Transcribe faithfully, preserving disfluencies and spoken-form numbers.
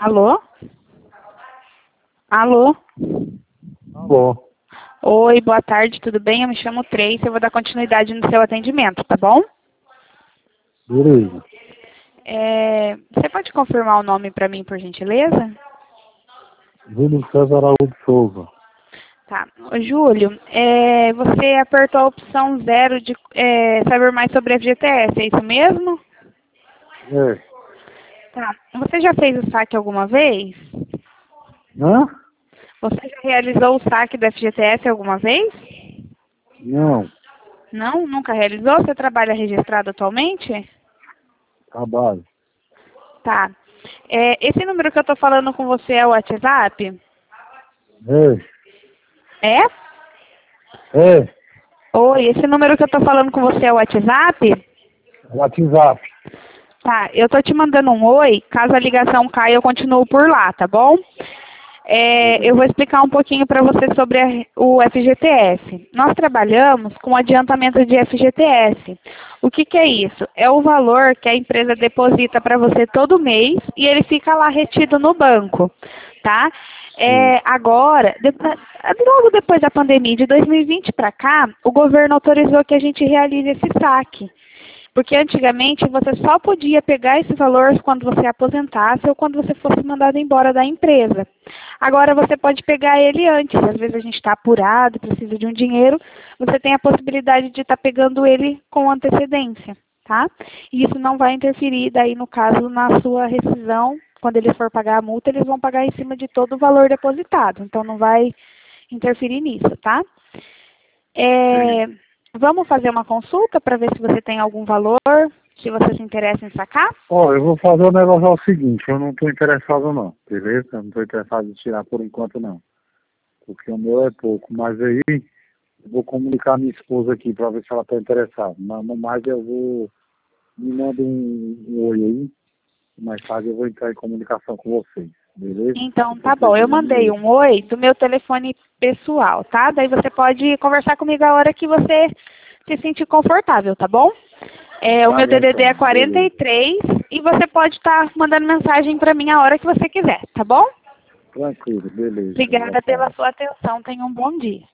Alô? Alô? Alô. Oi, boa tarde, tudo bem? Eu me chamo Tracy, eu vou dar continuidade no seu atendimento, tá bom? Beleza. É, você pode confirmar o nome para mim, por gentileza? Júlio César Araújo Souza. Tá. Ô, Júlio, é, você apertou a opção zero de é, saber mais sobre a F G T S, é isso mesmo? É. Tá. Você já fez o saque alguma vez? Hã? Você já realizou o saque da F G T S alguma vez? Não. Não? Nunca realizou? Você trabalha registrado atualmente? Trabalho. Tá. É, esse número que eu tô falando com você é o WhatsApp? É. É? É. Oi, esse número que eu tô falando com você é o WhatsApp? WhatsApp. Tá, eu tô te mandando um oi, caso a ligação caia eu continuo por lá, tá bom? É, eu vou explicar um pouquinho para você sobre a, o F G T S. Nós trabalhamos com adiantamento de F G T S. O que, que é isso? É o valor que a empresa deposita para você todo mês e ele fica lá retido no banco, tá? É, agora, depois, logo depois da pandemia de dois mil e vinte para cá, o governo autorizou que a gente realize esse saque. Porque antigamente você só podia pegar esse valor quando você aposentasse ou quando você fosse mandado embora da empresa. Agora você pode pegar ele antes. Às vezes a gente está apurado, precisa de um dinheiro, você tem a possibilidade de estar tá pegando ele com antecedência, tá? E isso não vai interferir daí no caso na sua rescisão. Quando eles for pagar a multa, eles vão pagar em cima de todo o valor depositado. Então não vai interferir nisso, tá? É... Vamos fazer uma consulta para ver se você tem algum valor que você se interessa em sacar? Ó, eu vou fazer o negócio é o seguinte, eu não estou interessado não, beleza? Eu não estou interessado em tirar por enquanto não. Porque o meu é pouco, mas aí eu vou comunicar a minha esposa aqui para ver se ela está interessada. Mas no mais eu vou, me manda um, um oi aí, mais tarde eu vou entrar em comunicação com vocês, beleza? Então, Eu tô tá bom. Eu precisando mandei mesmo. um oi do meu telefone pessoal, tá? Daí você pode conversar comigo a hora que você se sentir confortável, tá bom? É, o Tá meu bom D D D é então, quarenta e beleza. três e você pode estar mandando mensagem para mim a hora que você quiser, tá bom? Tranquilo, beleza. Boa Obrigada pela tarde. sua atenção. Tenha um bom dia.